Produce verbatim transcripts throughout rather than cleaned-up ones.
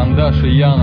Карандаш и Яна.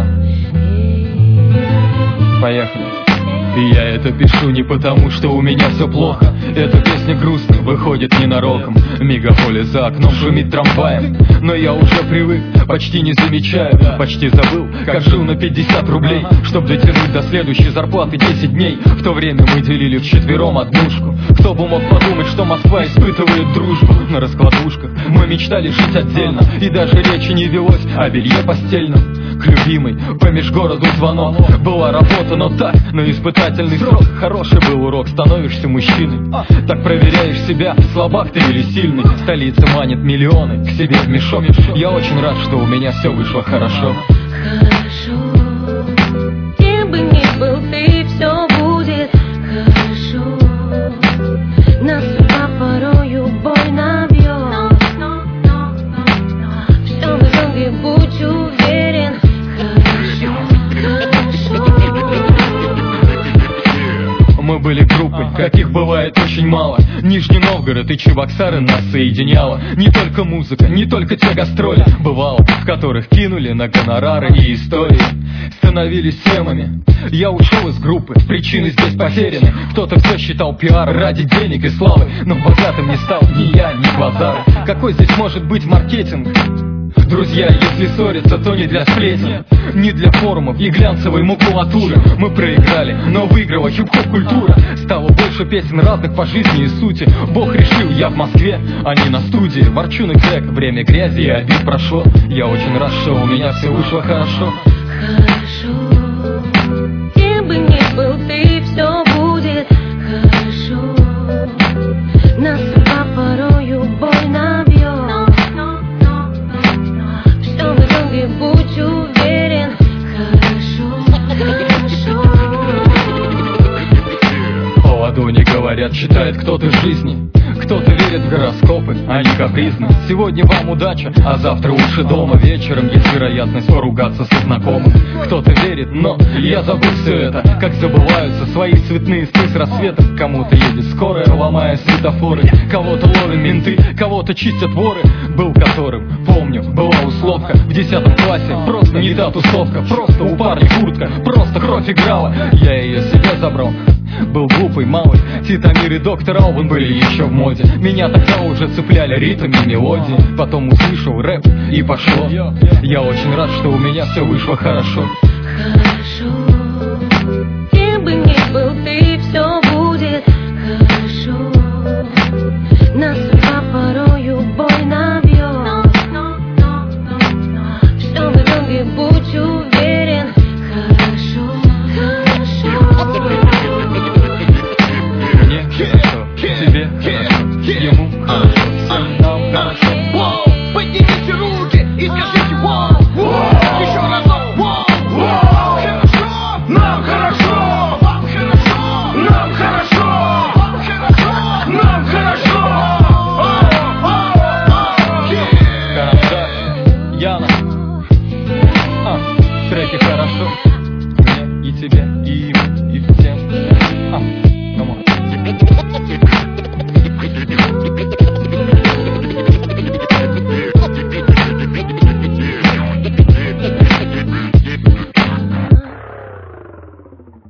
Поехали. И я это пишу не потому, что у меня все плохо. Эта песня грустная, выходит ненароком. Мегаполис за окном шумит трамваем. Но я уже привык, почти не замечаю. Почти забыл, как жил на пятьдесят рублей, чтоб дотянуть до следующей зарплаты десять дней. В то время мы делили вчетвером однушку. Кто бы мог подумать, что Москва испытывает дружбу. На раскладушках мы мечтали жить отдельно, и даже речи не велось о белье постельном. К любимой по межгороду звонок. Была работа, но так, на испытательный срок. Хороший был урок, становишься мужчиной. Так проверяешь себя, слабак ты или сильный. Столица манит миллионы к себе в мешок. Я очень рад, что у меня все вышло хорошо. Хорошо, где бы ни был ты, все будет хорошо. Нас судьба порою больно бьет. Все в итоге будь уверен. Мы были группой, каких бывает очень мало. Нижний Новгород и Чебоксары нас соединяло. Не только музыка, не только те гастроли, бывало, в которых кинули на гонорары и истории. Становились темами. Я ушел из группы, причины здесь потеряны. Кто-то все считал пиар ради денег и славы, но богатым не стал ни я, ни базар. Какой здесь может быть маркетинг? Друзья, если ссорятся, то не для сплетен, не для форумов и глянцевой макулатуры. Мы проиграли, но выиграла хип-хоп культура. Стало больше песен разных по жизни и сути. Бог решил, я в Москве, а не на студии. Ворчун и Крэк, время грязи и обид прошло. Я очень рад, что у меня все вышло хорошо. Хорошо, где бы ни был ты, все будет хорошо. Нас судьба порою больно бьет. Все в итоге будь уверен. Хорошо, хорошо. По ладони говорят, читает кто-то жизни. Кто-то верит в гороскопы, они капризны. Сегодня вам удача, а завтра лучше дома. Вечером есть вероятность поругаться со знакомым. Кто-то верит, но я забыл все это. Как забываются свои цветные сны с рассветом. Кому-то едет скорая, ломая светофоры. Кого-то ловят менты, кого-то чистят воры. Был которым, помню, была условка в десятом классе, просто не та тусовка. Просто у парня куртка, просто кровь играла. Я ее себе забрал. Был глупый, малый, Титамир и доктор Албан были еще в моде. Меня тогда уже цепляли ритм и мелодии. Потом услышал рэп и пошло. Я очень рад, что у меня все вышло хорошо. Хорошо, где бы ни был ты, все будет хорошо. Нас судьба порою больно бьет. Все в итоге будь уверен. Хорошо, хорошо. Мне хорошо, тебе хорошо, ему хорошо, всем нам хорошо. Поднимите руки и скажите воу, еще разок воу. Хорошо, нам хорошо, вам хорошо, нам хорошо, вам хорошо, нам хорошо. Карандаш, Яна. А, в треке хорошо, мне и тебе, и ему.